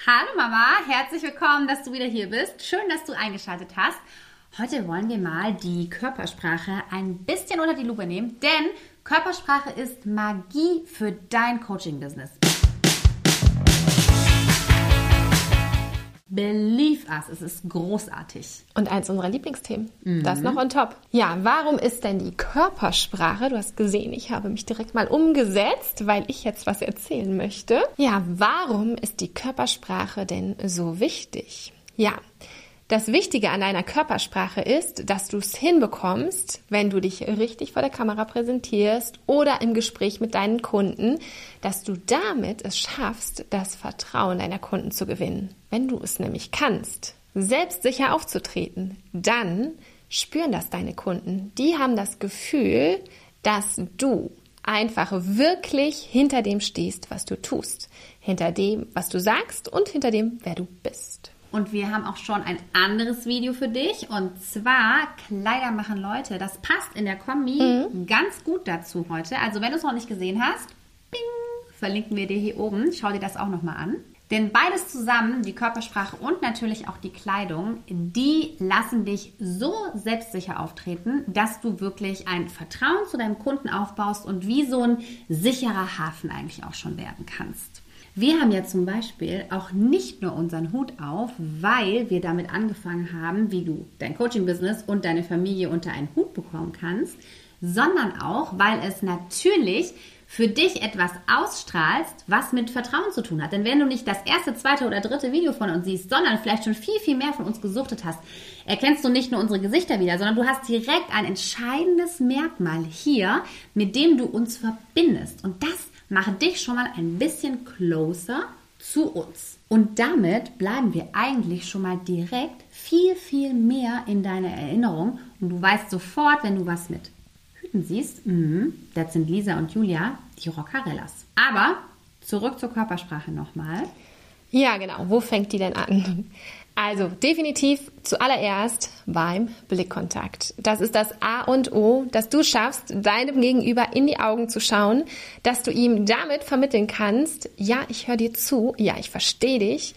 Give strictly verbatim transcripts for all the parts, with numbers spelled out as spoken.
Hallo Mama, herzlich willkommen, dass du wieder hier bist. Schön, dass du eingeschaltet hast. Heute wollen wir mal die Körpersprache ein bisschen unter die Lupe nehmen, denn Körpersprache ist Magie für dein Coaching-Business. Believe us, es ist großartig. Und eins unserer Lieblingsthemen, mhm. das noch on top. Ja, warum ist denn die Körpersprache, du hast gesehen, ich habe mich direkt mal umgesetzt, weil ich jetzt was erzählen möchte. Ja, warum ist die Körpersprache denn so wichtig? Ja, das Wichtige an deiner Körpersprache ist, dass du es hinbekommst, wenn du dich richtig vor der Kamera präsentierst oder im Gespräch mit deinen Kunden, dass du damit es schaffst, das Vertrauen deiner Kunden zu gewinnen. Wenn du es nämlich kannst, selbstsicher aufzutreten, dann spüren das deine Kunden. Die haben das Gefühl, dass du einfach wirklich hinter dem stehst, was du tust. Hinter dem, was du sagst und hinter dem, wer du bist. Und wir haben auch schon ein anderes Video für dich. Und zwar Kleider machen Leute. Das passt in der Kombi mhm. ganz gut dazu heute. Also wenn du es noch nicht gesehen hast, bing, verlinken wir dir hier oben. Schau dir das auch nochmal an. Denn beides zusammen, die Körpersprache und natürlich auch die Kleidung, die lassen dich so selbstsicher auftreten, dass du wirklich ein Vertrauen zu deinem Kunden aufbaust und wie so ein sicherer Hafen eigentlich auch schon werden kannst. Wir haben ja zum Beispiel auch nicht nur unseren Hut auf, weil wir damit angefangen haben, wie du dein Coaching-Business und deine Familie unter einen Hut bekommen kannst, sondern auch, weil es natürlich für dich etwas ausstrahlst, was mit Vertrauen zu tun hat. Denn wenn du nicht das erste, zweite oder dritte Video von uns siehst, sondern vielleicht schon viel, viel mehr von uns gesuchtet hast, erkennst du nicht nur unsere Gesichter wieder, sondern du hast direkt ein entscheidendes Merkmal hier, mit dem du uns verbindest. Und das macht dich schon mal ein bisschen closer zu uns. Und damit bleiben wir eigentlich schon mal direkt viel, viel mehr in deiner Erinnerung. Und du weißt sofort, wenn du was mit Hüten siehst, mh, das sind Lisa und Julia, die Rockarellas. Aber zurück zur Körpersprache nochmal. Ja, genau. Wo fängt die denn an? Also definitiv zuallererst beim Blickkontakt. Das ist das A und O, dass du schaffst, deinem Gegenüber in die Augen zu schauen, dass du ihm damit vermitteln kannst, ja, ich höre dir zu, ja, ich verstehe dich,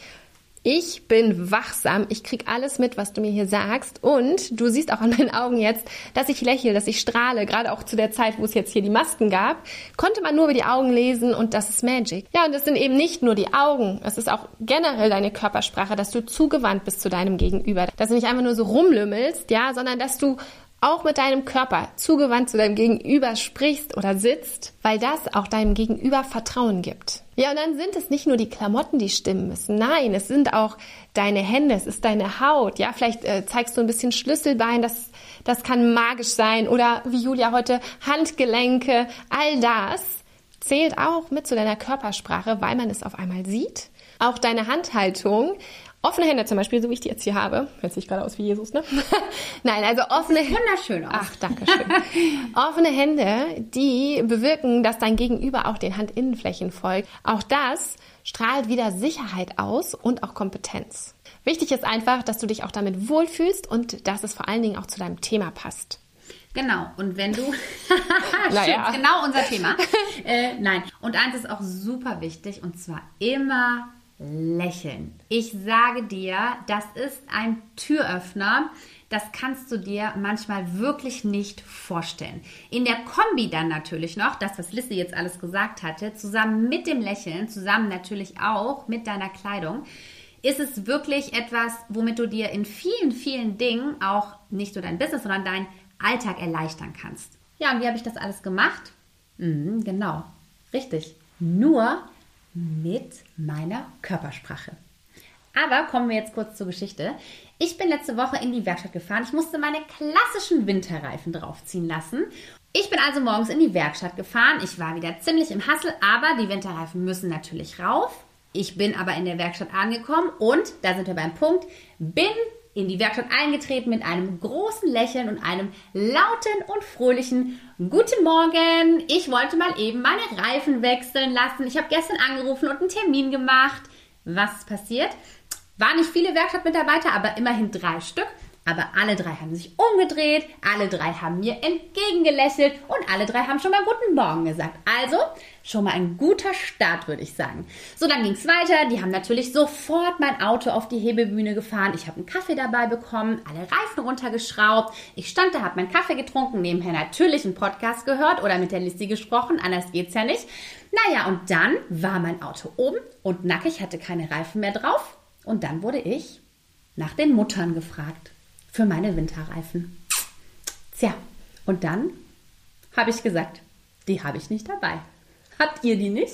ich bin wachsam, ich kriege alles mit, was du mir hier sagst und du siehst auch an meinen Augen jetzt, dass ich lächle, dass ich strahle, gerade auch zu der Zeit, wo es jetzt hier die Masken gab, konnte man nur über die Augen lesen und das ist Magic. Ja, und es sind eben nicht nur die Augen, es ist auch generell deine Körpersprache, dass du zugewandt bist zu deinem Gegenüber, dass du nicht einfach nur so rumlümmelst, ja, sondern dass du auch mit deinem Körper zugewandt zu deinem Gegenüber sprichst oder sitzt, weil das auch deinem Gegenüber Vertrauen gibt. Ja, und dann sind es nicht nur die Klamotten, die stimmen müssen. Nein, es sind auch deine Hände, es ist deine Haut. Ja, vielleicht äh, zeigst du ein bisschen Schlüsselbein, das, das kann magisch sein. Oder wie Julia heute, Handgelenke. All das zählt auch mit zu deiner Körpersprache, weil man es auf einmal sieht. Auch deine Handhaltung. Offene Hände zum Beispiel, so wie ich die jetzt hier habe. Hört sich gerade aus wie Jesus, ne? Nein, also offene Hände. Wunderschön aus. Ach, danke schön. Offene Hände, die bewirken, dass dein Gegenüber auch den Handinnenflächen folgt. Auch das strahlt wieder Sicherheit aus und auch Kompetenz. Wichtig ist einfach, dass du dich auch damit wohlfühlst und dass es vor allen Dingen auch zu deinem Thema passt. Genau, und wenn du... naja. Stimmt, genau unser Thema. äh, nein, und eins ist auch super wichtig, und zwar immer lächeln. Ich sage dir, das ist ein Türöffner, das kannst du dir manchmal wirklich nicht vorstellen. In der Kombi dann natürlich noch, das, was Lissy jetzt alles gesagt hatte, zusammen mit dem Lächeln, zusammen natürlich auch mit deiner Kleidung, ist es wirklich etwas, womit du dir in vielen, vielen Dingen auch nicht nur dein Business, sondern deinen Alltag erleichtern kannst. Ja, und wie habe ich das alles gemacht? Mhm, genau, richtig. Nur mit meiner Körpersprache. Aber kommen wir jetzt kurz zur Geschichte. Ich bin letzte Woche in die Werkstatt gefahren. Ich musste meine klassischen Winterreifen draufziehen lassen. Ich bin also morgens in die Werkstatt gefahren. Ich war wieder ziemlich im Hassel, aber die Winterreifen müssen natürlich rauf. Ich bin aber in der Werkstatt angekommen und, da sind wir beim Punkt, bin in die Werkstatt eingetreten mit einem großen Lächeln und einem lauten und fröhlichen Guten Morgen. Ich wollte mal eben meine Reifen wechseln lassen. Ich habe gestern angerufen und einen Termin gemacht. Was ist passiert? Waren nicht viele Werkstattmitarbeiter, aber immerhin drei Stück. Aber alle drei haben sich umgedreht, alle drei haben mir entgegengelächelt und alle drei haben schon mal guten Morgen gesagt. Also schon mal ein guter Start, würde ich sagen. So, dann ging es weiter. Die haben natürlich sofort mein Auto auf die Hebebühne gefahren. Ich habe einen Kaffee dabei bekommen, alle Reifen runtergeschraubt. Ich stand da, habe meinen Kaffee getrunken, nebenher natürlich einen Podcast gehört oder mit der Lissi gesprochen, anders geht's ja nicht. Naja, und dann war mein Auto oben und nackig, hatte keine Reifen mehr drauf. Und dann wurde ich nach den Muttern gefragt für meine Winterreifen. Tja, und dann habe ich gesagt, die habe ich nicht dabei. Habt ihr die nicht?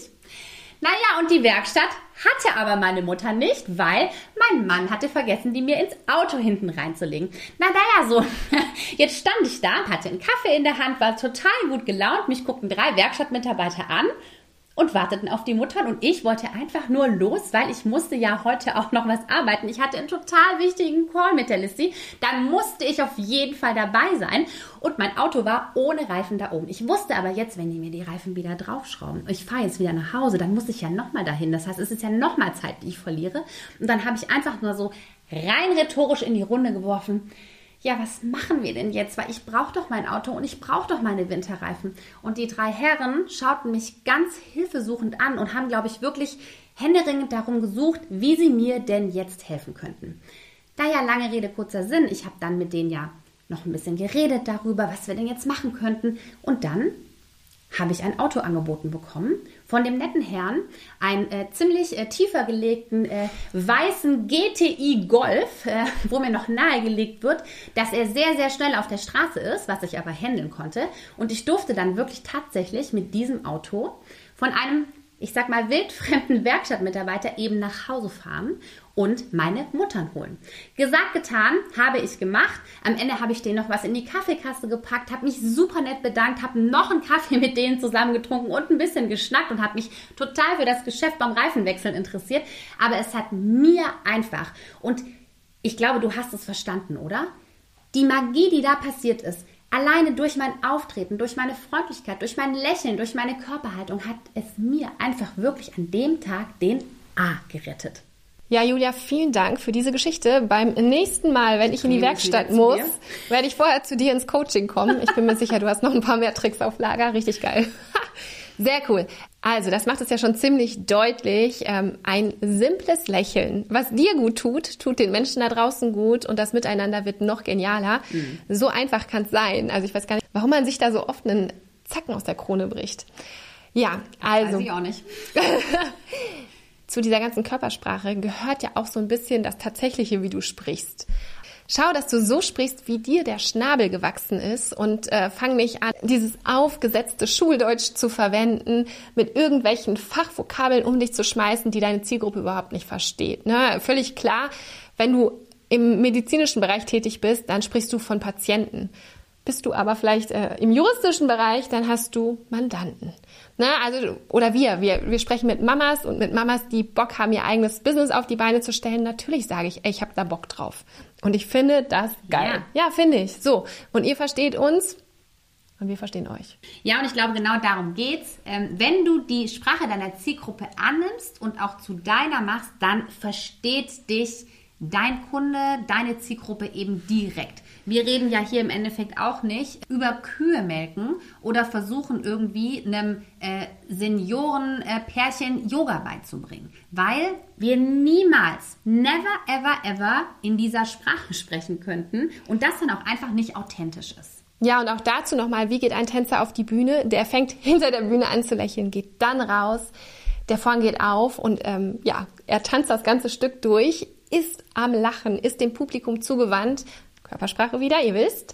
Naja, und die Werkstatt hatte aber meine Mutter nicht, weil mein Mann hatte vergessen, die mir ins Auto hinten reinzulegen. Na, naja, so. Jetzt stand ich da, hatte einen Kaffee in der Hand, war total gut gelaunt. Mich guckten drei Werkstattmitarbeiter an und warteten auf die Muttern. Und ich wollte einfach nur los, weil ich musste ja heute auch noch was arbeiten. Ich hatte einen total wichtigen Call mit der Lissi. Dann musste ich auf jeden Fall dabei sein. Und mein Auto war ohne Reifen da oben. Ich wusste aber jetzt, wenn die mir die Reifen wieder draufschrauben, ich fahre jetzt wieder nach Hause, dann muss ich ja nochmal dahin. Das heißt, es ist ja nochmal Zeit, die ich verliere. Und dann habe ich einfach nur so rein rhetorisch in die Runde geworfen: Ja, was machen wir denn jetzt? Weil ich brauche doch mein Auto und ich brauche doch meine Winterreifen. Und die drei Herren schauten mich ganz hilfesuchend an und haben, glaube ich, wirklich händeringend darum gesucht, wie sie mir denn jetzt helfen könnten. Daher lange Rede, kurzer Sinn. Ich habe dann mit denen ja noch ein bisschen geredet darüber, was wir denn jetzt machen könnten. Und dann habe ich ein Auto angeboten bekommen von dem netten Herrn, einen äh, ziemlich äh, tiefer gelegten äh, weißen G T I Golf, äh, wo mir noch nahegelegt wird, dass er sehr, sehr schnell auf der Straße ist, was ich aber handeln konnte. Und ich durfte dann wirklich tatsächlich mit diesem Auto von einem, ich sag mal, wildfremden Werkstattmitarbeiter eben nach Hause fahren und meine Muttern holen. Gesagt, getan, habe ich gemacht. Am Ende habe ich denen noch was in die Kaffeekasse gepackt, habe mich super nett bedankt, habe noch einen Kaffee mit denen zusammen getrunken und ein bisschen geschnackt und habe mich total für das Geschäft beim Reifenwechseln interessiert. Aber es hat mir einfach, und ich glaube, du hast es verstanden, oder? Die Magie, die da passiert ist, alleine durch mein Auftreten, durch meine Freundlichkeit, durch mein Lächeln, durch meine Körperhaltung hat es mir einfach wirklich an dem Tag den A gerettet. Ja, Julia, vielen Dank für diese Geschichte. Beim nächsten Mal, wenn ich in die Werkstatt muss, werde ich vorher zu dir ins Coaching kommen. Ich bin mir sicher, du hast noch ein paar mehr Tricks auf Lager. Richtig geil. Sehr cool. Also, das macht es ja schon ziemlich deutlich. Ähm, ein simples Lächeln, was dir gut tut, tut den Menschen da draußen gut und das Miteinander wird noch genialer. Mhm. So einfach kann es sein. Also, ich weiß gar nicht, warum man sich da so oft einen Zacken aus der Krone bricht. Ja, also. Weiß ich auch nicht. Zu dieser ganzen Körpersprache gehört ja auch so ein bisschen das Tatsächliche, wie du sprichst. Schau, dass du so sprichst, wie dir der Schnabel gewachsen ist und äh, fang nicht an, dieses aufgesetzte Schuldeutsch zu verwenden, mit irgendwelchen Fachvokabeln um dich zu schmeißen, die deine Zielgruppe überhaupt nicht versteht. Ne? Völlig klar, wenn du im medizinischen Bereich tätig bist, dann sprichst du von Patienten. Bist du aber vielleicht äh, im juristischen Bereich, dann hast du Mandanten. Na, also, oder wir, wir, wir sprechen mit Mamas und mit Mamas, die Bock haben, ihr eigenes Business auf die Beine zu stellen. Natürlich sage ich, ey, ich habe da Bock drauf. Und ich finde das geil. Ja, ja, finde ich. So, und ihr versteht uns und wir verstehen euch. Ja, und ich glaube, genau darum geht's. Ähm, wenn du die Sprache deiner Zielgruppe annimmst und auch zu deiner machst, dann versteht dich dein Kunde, deine Zielgruppe eben direkt. Wir reden ja hier im Endeffekt auch nicht über Kühe melken oder versuchen irgendwie einem äh, Seniorenpärchen äh, Yoga beizubringen, weil wir niemals, never, ever, ever in dieser Sprache sprechen könnten und das dann auch einfach nicht authentisch ist. Ja, und auch dazu nochmal, wie geht ein Tänzer auf die Bühne? Der fängt hinter der Bühne an zu lächeln, geht dann raus, der Vorhang geht auf und ähm, ja, er tanzt das ganze Stück durch, ist am Lachen, ist dem Publikum zugewandt, Körpersprache wieder, ihr wisst.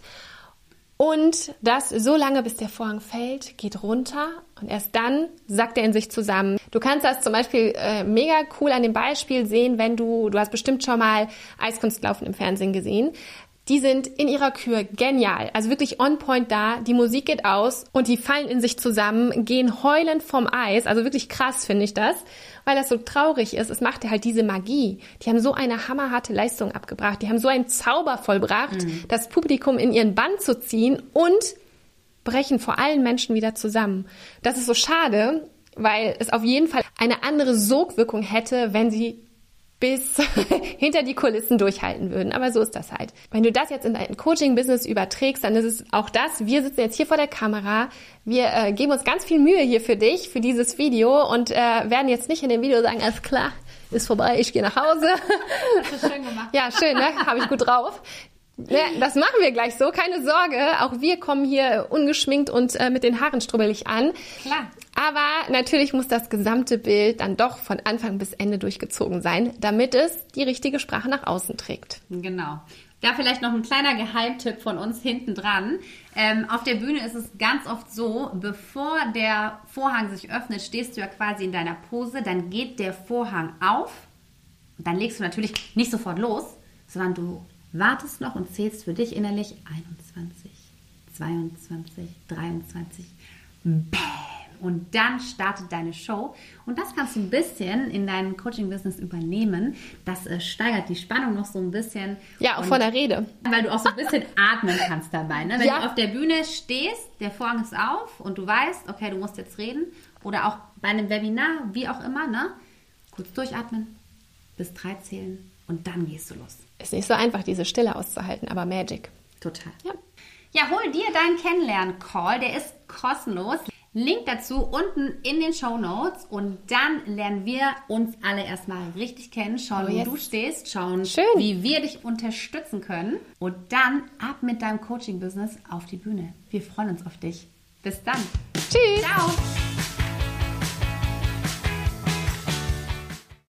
Und das so lange, bis der Vorhang fällt, geht runter und erst dann sackt er in sich zusammen. Du kannst das zum Beispiel äh, mega cool an dem Beispiel sehen, wenn du, du hast bestimmt schon mal Eiskunstlaufen im Fernsehen gesehen. Die sind in ihrer Kür genial, also wirklich on point da. Die Musik geht aus und die fallen in sich zusammen, gehen heulend vom Eis. Also wirklich krass finde ich das, weil das so traurig ist. Es macht ja halt diese Magie. Die haben so eine hammerharte Leistung abgebracht. Die haben so einen Zauber vollbracht, mhm. das Publikum in ihren Bann zu ziehen und brechen vor allen Menschen wieder zusammen. Das ist so schade, weil es auf jeden Fall eine andere Sogwirkung hätte, wenn sie bis hinter die Kulissen durchhalten würden. Aber so ist das halt. Wenn du das jetzt in dein Coaching-Business überträgst, dann ist es auch das. Wir sitzen jetzt hier vor der Kamera. Wir äh, geben uns ganz viel Mühe hier für dich, für dieses Video und äh, werden jetzt nicht in dem Video sagen, alles klar, ist vorbei, ich gehe nach Hause. Das ist schön gemacht. Ja, schön, ne? Habe ich gut drauf. Ja, das machen wir gleich so, keine Sorge. Auch wir kommen hier ungeschminkt und äh, mit den Haaren strubbelig an. Klar. Aber natürlich muss das gesamte Bild dann doch von Anfang bis Ende durchgezogen sein, damit es die richtige Sprache nach außen trägt. Genau. Da vielleicht noch ein kleiner Geheimtipp von uns hinten dran. Ähm, auf der Bühne ist es ganz oft so, bevor der Vorhang sich öffnet, stehst du ja quasi in deiner Pose, dann geht der Vorhang auf und dann legst du natürlich nicht sofort los, sondern du wartest noch und zählst für dich innerlich einundzwanzig, zweiundzwanzig, dreiundzwanzig, bäm. Und dann startet deine Show. Und das kannst du ein bisschen in deinem Coaching-Business übernehmen. Das äh, steigert die Spannung noch so ein bisschen. Ja, auch und, von der Rede. Weil du auch so ein bisschen atmen kannst dabei. Ne? Wenn Ja. du auf der Bühne stehst, der Vorhang ist auf und du weißt, okay, du musst jetzt reden. Oder auch bei einem Webinar, wie auch immer, ne? Kurz durchatmen, bis drei zählen und dann gehst du los. Ist nicht so einfach, diese Stille auszuhalten, aber Magic. Total. Ja. Ja, hol dir deinen Kennenlernen-Call. Der ist kostenlos. Link dazu unten in den Shownotes und dann lernen wir uns alle erstmal richtig kennen, schauen, Oh, wo yes. du stehst, schauen, Schön. wie wir dich unterstützen können und dann ab mit deinem Coaching-Business auf die Bühne. Wir freuen uns auf dich. Bis dann. Tschüss. Ciao.